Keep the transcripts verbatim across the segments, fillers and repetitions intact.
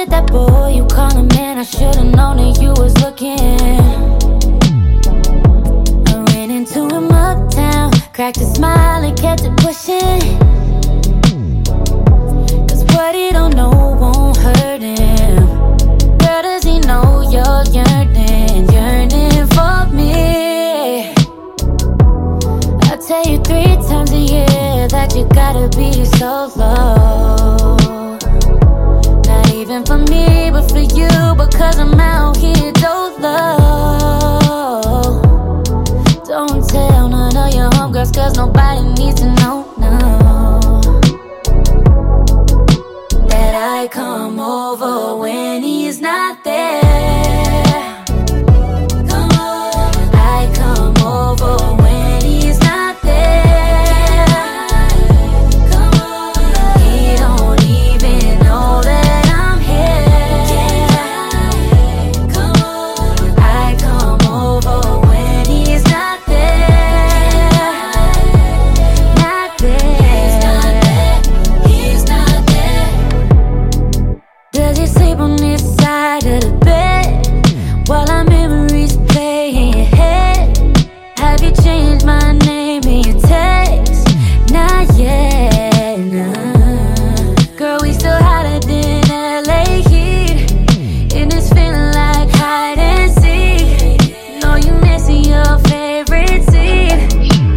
with that boy you call a man, I should've known that you was looking. I ran into him uptown, cracked a smile and kept it pushing. Cause what he don't know won't hurt him. Girl, does he know you're yearning, yearning for me? I tell you three times a year that you gotta be so low. Not even for me, but for you, because I'm out here dolo. Don't tell none of your homegirls, cause nobody needs to know, no. That I come over when he's not there. Come on, I come over when he's not there. Come on, he don't even know that I'm here. Come on, I come over when he's not there. Not there. He's not there. He's not there. Does he sleep on this side of the bed while our memories play in your head? Have you changed my name in your text? Not yet, nah. Girl, we still hotter than L A heat, and it's feeling like hide and seek. Know you missing your favorite seat.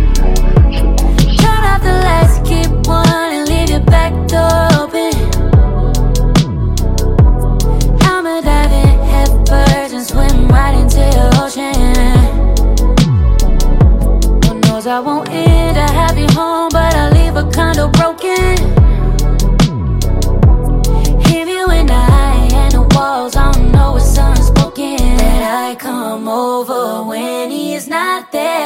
Turn off the lights, keep one and leave your back door open. I'ma dive in head first and swim right into your ocean. Who knows I won't end a happy home, but I'll leave a condo broken. Him, you and I, and the walls, I don't know what's unspoken. That I come over when he's not there.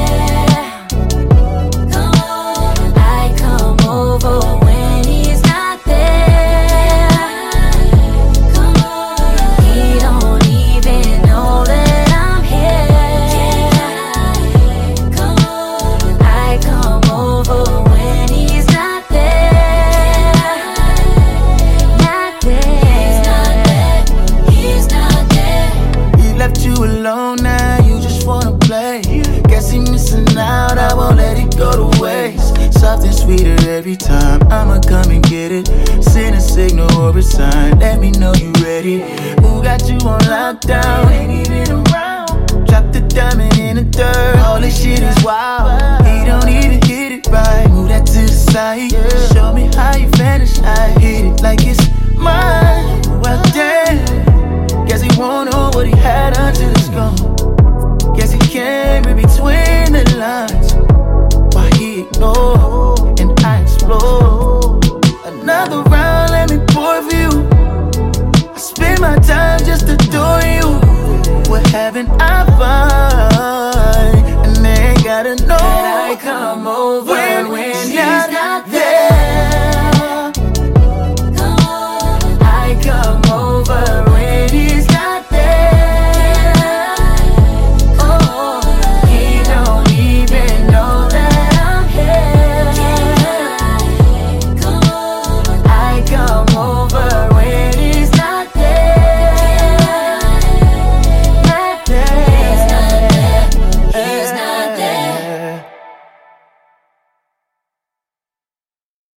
Come on, I come over when he's not there. Come on, he don't even know that I'm here. Come on, I come over when he's not there. Not there. He's not there. He left you alone now, you just wanna play. Guess he missing out, I won't let it go to waste. Soft and sweeter every time, I'ma come and get it. Send a signal or a sign, let me know you ready. Who got you on lockdown, ain't even around. Drop the diamond in the dirt, all this shit is wild. He don't even hit it right, move that to the side. Show me how you feel.